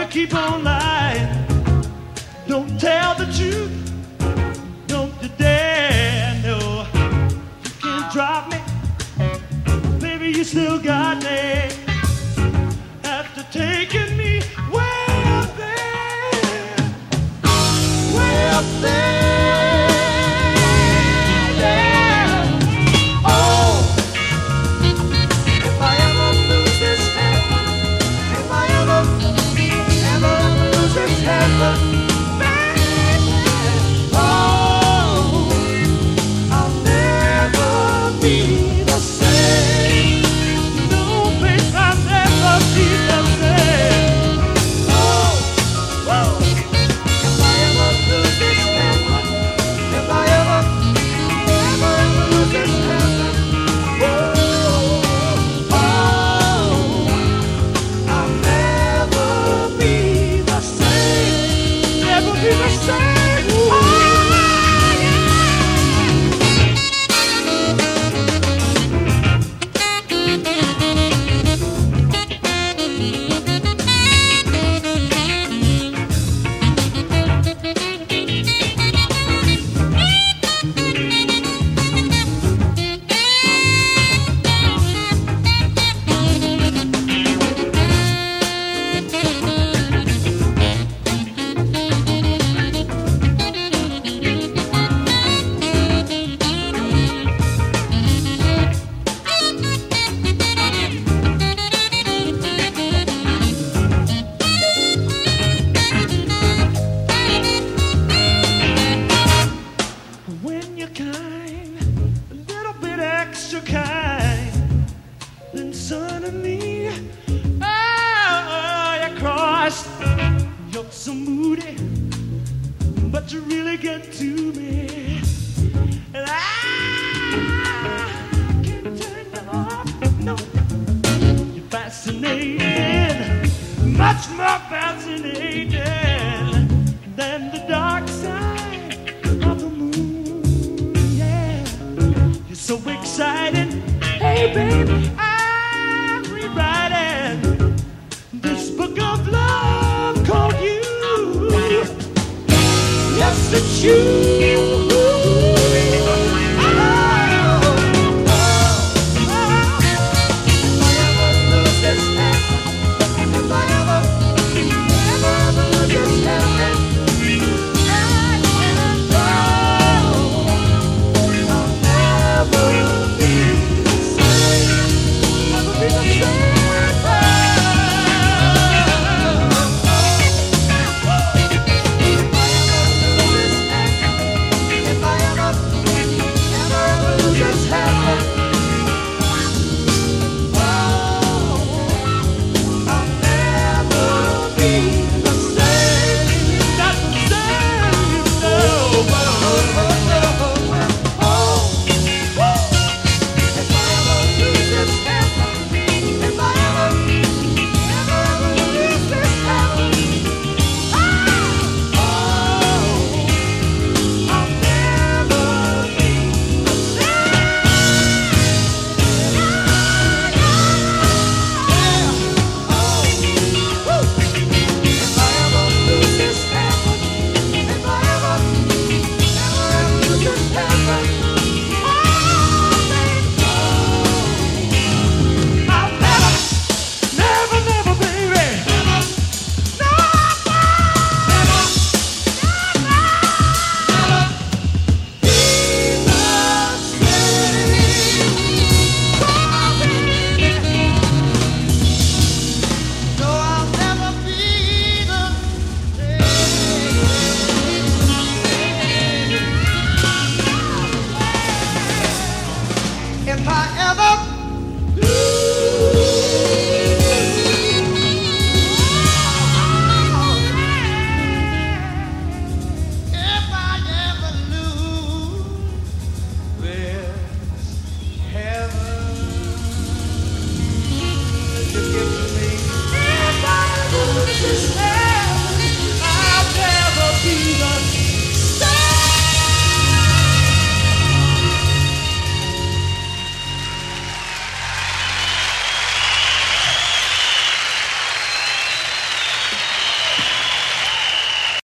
keep on lying. Don't tell the truth. Don't you dare. No, you can't drop me. Baby, you still got me. After taking me way up there. Way up there. Yeah. Oh, if I ever lose this heaven, if I ever lose this heaven, baby, oh, I'll never be the same. No, babe, I'll never be the same. Oh, whoa. If I ever lose this heaven, if I ever lose this heaven, oh, I'll never be the same. Never be the same. Oh, yeah. When you're kind, a little bit extra kind, then suddenly, oh, you're crossed. You're so moody, but you really get to me. And I can't turn you off, no. You're fascinating, much more fascinating than the dark side of the moon. Yeah, you're so exciting. Hey, baby, I'm rewriting this book of love called you. Yes, it's you.